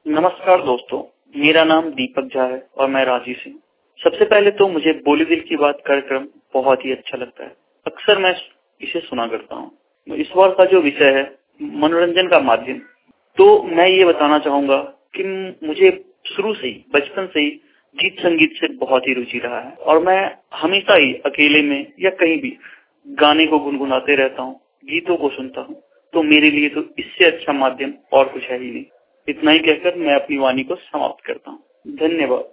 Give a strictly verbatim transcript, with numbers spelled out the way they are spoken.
नमस्कार दोस्तों, मेरा नाम दीपक झा है और मैं रांची से हूँ। सबसे पहले तो मुझे बोली दिल की बात कार्यक्रम बहुत ही अच्छा लगता है। अक्सर मैं इसे सुना करता हूँ। इस बार का जो विषय है मनोरंजन का माध्यम, तो मैं ये बताना चाहूंगा कि मुझे शुरू से ही बचपन से ही गीत संगीत से बहुत ही रुचि रहा है और मैं हमेशा ही अकेले में या कहीं भी गाने को गुनगुनाते रहता हूँ, गीतों को सुनता हूँ। तो मेरे लिए तो इससे अच्छा माध्यम और कुछ है ही नहीं। इतना ही कहकर मैं अपनी वाणी को समाप्त करता हूँ। धन्यवाद।